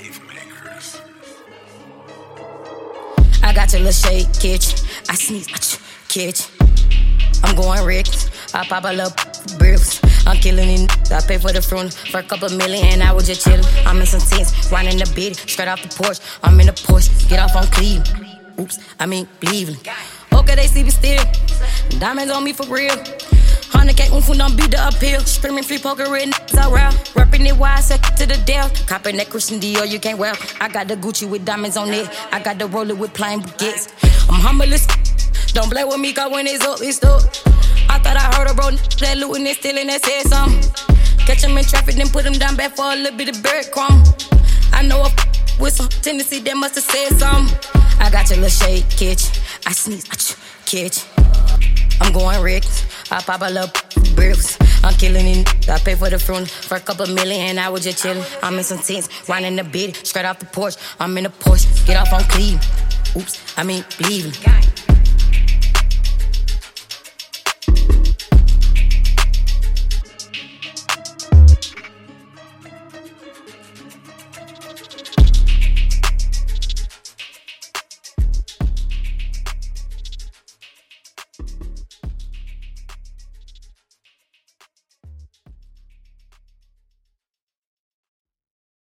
I got your little shade kitchen. I sneeze, kitchen. I'm going Rick's. I pop a little bricks. I'm killing it. I pay for the front for a couple million and I was just chillin'. I'm in some tents, riding the beat, straight off the porch. I'm in the Porsche, get off on Cleveland. Oops, I mean Cleveland. Okay, they see me still. Diamonds on me for real. 100K when don't beat the uphill. Screaming free poker red niggas around. Rapping it wide, set to the death. Copping that Christian Dior, you can't wear. I got the Gucci with diamonds on it. I got the roller with plain baguettes. I'm humble as don't play with me, cause when it's up, it's up. I thought I heard a bro that lootin' and stealing that said something. Catch him in traffic, then put him down back for a little bit of bird crumb. I know a with some tendency that must have said something. I got your little shade kitchen. I sneeze, kitchen. I'm going Rick's. I pop a little bricks. I'm killing it. I pay for the front for a couple million and I was just chillin'. I'm in some tents, riding the beat, straight off the porch. I'm in the Porsche, get off on Cleveland. Oops, I mean Cleveland.